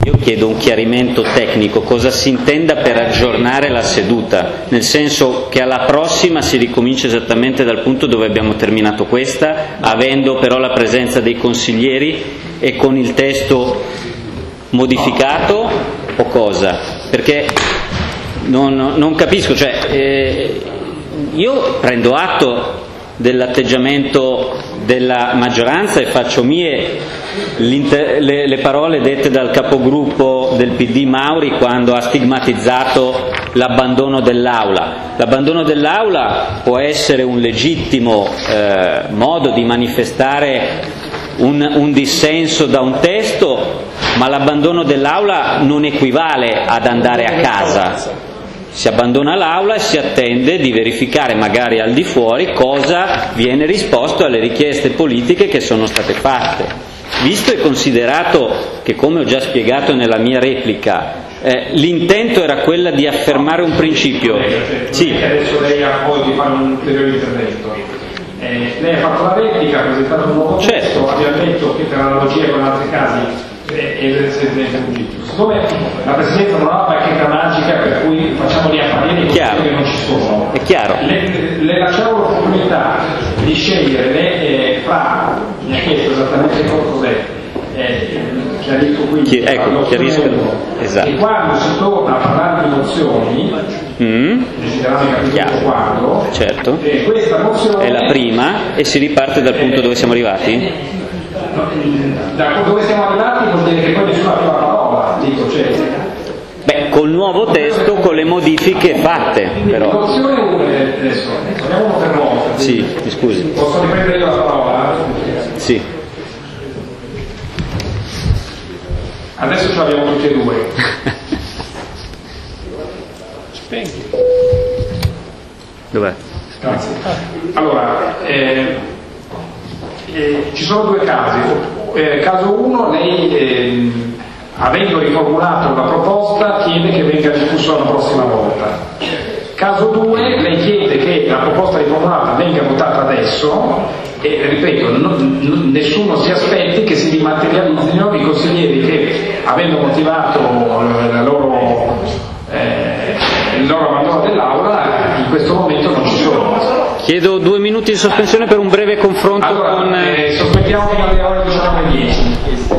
Io chiedo un chiarimento tecnico, cosa si intenda per aggiornare la seduta, nel senso che alla prossima si ricomincia esattamente dal punto dove abbiamo terminato questa, avendo però la presenza dei consiglieri e con il testo modificato o cosa? Perché non capisco, io prendo atto dell'atteggiamento della maggioranza e faccio mie le parole dette dal capogruppo del PD Mauri quando ha stigmatizzato l'abbandono dell'Aula. L'abbandono dell'Aula può essere un legittimo modo di manifestare un dissenso da un testo, ma l'abbandono dell'Aula non equivale ad andare a casa. Si abbandona l'Aula e si attende di verificare magari al di fuori cosa viene risposto alle richieste politiche che sono state fatte. Visto e considerato che, come ho già spiegato nella mia replica, l'intento era quella di affermare un principio. Sì. Adesso lei ha poi di fare un ulteriore intervento. Lei ha fatto la replica, ha presentato un nuovo testo, abbiamo detto che per analogia con altri casi siccome la Presidenza non ha la bacchetta magica per cui facciamo gli affari che non ci sono, è chiaro. Le lasciamo l'opportunità di scegliere mi ha chiesto esattamente cos'è, chiarisco quindi esatto. E quando si torna a parlare di mozioni desiderando capire quando, certo, questa mozione è la prima e si riparte dal punto dove siamo arrivati. Da dove siamo arrivati vuol dire che poi nessuno ha più la parola, col nuovo testo, con le modifiche fatte, però. Mozione adesso, andiamo uno per volta. Sì, mi scusi. Posso riprendere io la parola? Sì. Adesso ce l'abbiamo tutti e due. Spegni. Dov'è? Grazie. Allora, ci sono due casi. Caso 1, lei, avendo riformulato la proposta, chiede che venga discusso la prossima volta. Caso 2, lei chiede che la proposta riformulata venga votata adesso e, ripeto, nessuno si aspetti che si rimaterializzino i consiglieri che, avendo motivato il loro abbandono dell'Aula, in questo momento non ci sono. Chiedo 2 minuti di sospensione per un breve confronto con... Sospettiamo fino alle ore 19:10.